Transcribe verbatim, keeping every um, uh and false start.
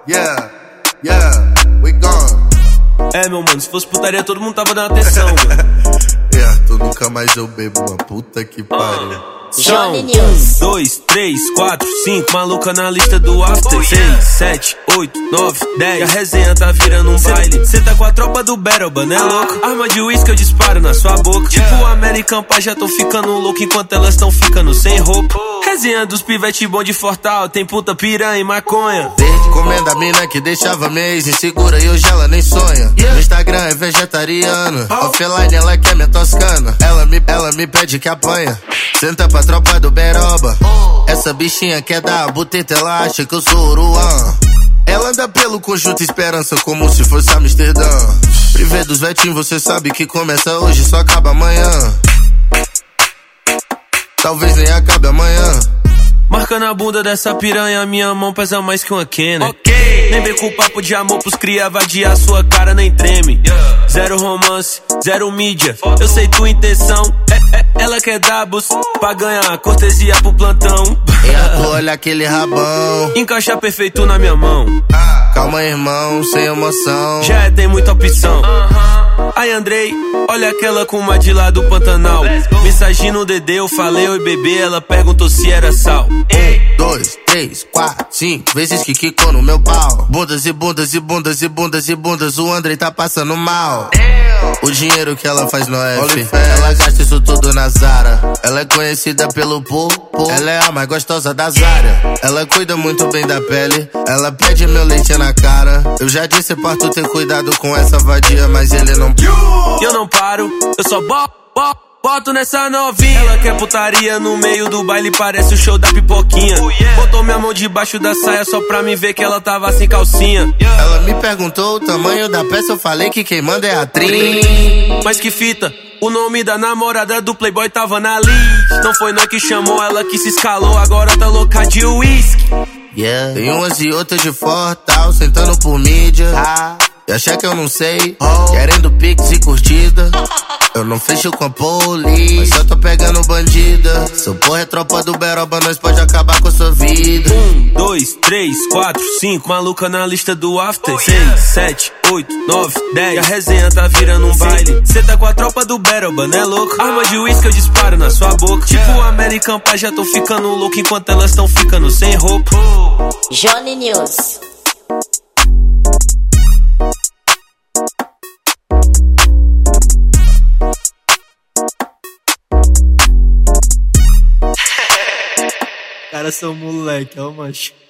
Yeah, yeah, we gone. É, meu mano, se fosse putaria todo mundo tava dando atenção, mano. Yeah, tu nunca mais eu bebo uma puta que pariu. Johnny News. um, dois, três, quatro, cinco, maluca na lista do after. seis, sete, oito, nove, dez. E a resenha tá virando um baile. Cê tá com a tropa do Battle, né, louco? Arma de uísque eu disparo na sua boca. Tipo o American Pie, já tô ficando louco enquanto elas tão ficando sem roupa. Resenha dos pivete bom de Fortal, tem puta, piranha e maconha. Verde comendo a mina que deixava minha ex insegura e hoje ela nem sonha. No Instagram é vegetariano, offline ela quer minha toscana. Ela me, ela me pede que apanha. Senta pra tropa do Beroba. Essa bichinha quer dar a buteta, ela acha que eu sou Uruan. Ela anda pelo conjunto Esperança como se fosse Amsterdã. Privé dos vetinhos, você sabe que começa hoje, só acaba amanhã. Talvez nem acabe amanhã. Marca na bunda dessa piranha, minha mão pesa mais que uma Kenner. Okay. Nem vem com papo de amor pros cria vadiar, sua cara nem treme. Yeah. Zero romance, zero mídia, eu sei tua intenção. É, é, ela quer dabos pra ganhar cortesia pro plantão. E a tu olha aquele rabão, encaixa perfeito na minha mão. Calma, irmão, sem emoção. Já é, tem muita opção. uh-huh. Ai, Andrei, olha aquela com uma de lá do Pantanal. Mensagem no D D, eu falei oi bebê, ela perguntou se era sal. Um, dois, três, quatro, cinco vezes que quicou no meu pau. Bundas e bundas e bundas e bundas e bundas, o Andrei tá passando mal. O dinheiro que ela faz no F, ela gasta isso tudo na Zara. Ela é conhecida pelo popo, ela é a mais gostosa das áreas. Ela cuida muito bem da pele, ela pede meu leite na cara. Eu já disse pra tu ter cuidado com essa vadia, mas ele não... Eu não paro, eu só boto, boto, boto nessa novinha. Ela quer putaria no meio do baile, parece o show da pipoquinha. Botou minha mão debaixo da saia só pra me ver que ela tava sem calcinha. Ela me perguntou o tamanho da peça, eu falei que quem manda é a Trin. Mas que fita, o nome da namorada do Playboy tava na lista. Não foi nós que chamou, ela que se escalou, agora tá louca de uísque. Yeah. Tem umas e outras de Fortal, sentando por mídia. Ah. E achar que eu não sei, oh. Querendo pix e curtida. Eu não fecho com a poli, mas só tô pegando bandida. Seu porra é tropa do Beroba, nós pode acabar com a sua vida. Um, dois, três, quatro, cinco, maluca na lista do after. oh, yeah. Seis, sete, oito, nove, dez. E a resenha tá virando um baile. Cê tá com a tropa do Beroba, né, louco? Arma de uísque eu disparo na sua boca. Tipo o American Pie, já tô ficando louco enquanto elas tão ficando sem roupa. Johnny News. Cara, são moleque, ó, macho.